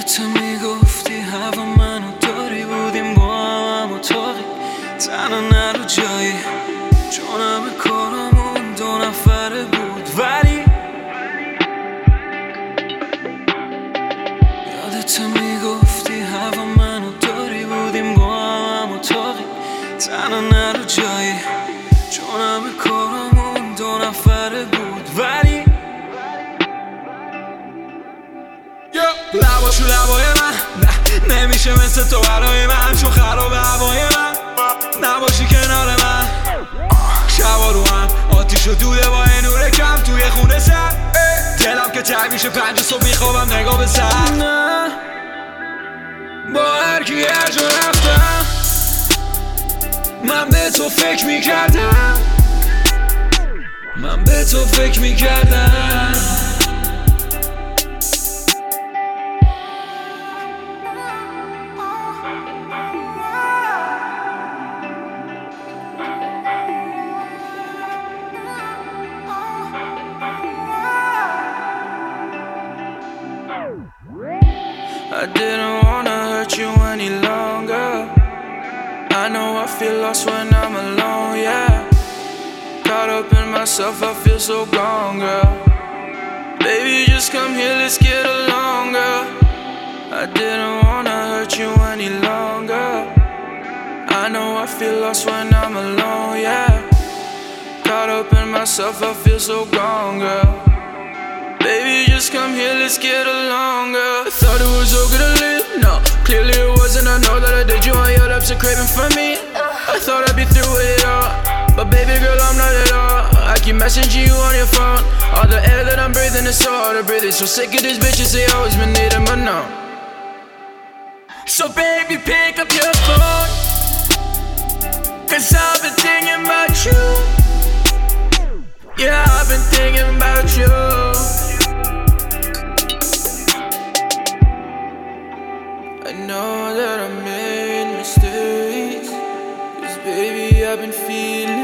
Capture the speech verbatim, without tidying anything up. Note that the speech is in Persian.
یادت میگفتی هوا منو داری بودیم با هم هم اتاقی تنها نرو جایی چون همه کارامون دو نفره بود ولی یادت میگفتی هوا منو داری بودیم با هم هم اتاقی تنها نرو جایی چون همه کارامون دو نفره بود ولی لباشو لبای من نه نمیشه مثل تو برای من چون خراب هوای من نباشی کنار من شبا رو هم آتیش و دوده با این نور کم توی خونه سر دلم که تنگ میشه پنج صبح میخوابم نگاه به سر نه با هر کی هر جا رفتم من به تو فکر میکردم من به تو فکر میکردم I didn't wanna hurt you any longer. I know I feel lost when I'm alone, yeah. Caught up in myself, I feel so gone, girl. Baby, just come here, let's get along, girl. I didn't wanna hurt you any longer. I know I feel lost when I'm alone, yeah. Caught up in myself, I feel so gone, girl. Baby, just come here, let's get along, girl. I thought it was okay to leave, no, clearly it wasn't. I know that I did you on your lips are craving for me. I thought I'd be through with it all, but baby girl, I'm not at all. I keep messaging you on your phone. All the air that I'm breathing is so hard to breathe. It's so sick of these bitches, they always been needing, but no. So baby, pick up your phone, cause I've been thinking about you. Yeah, I've been thinking about you. I know that I made mistakes, cause baby I've been feeling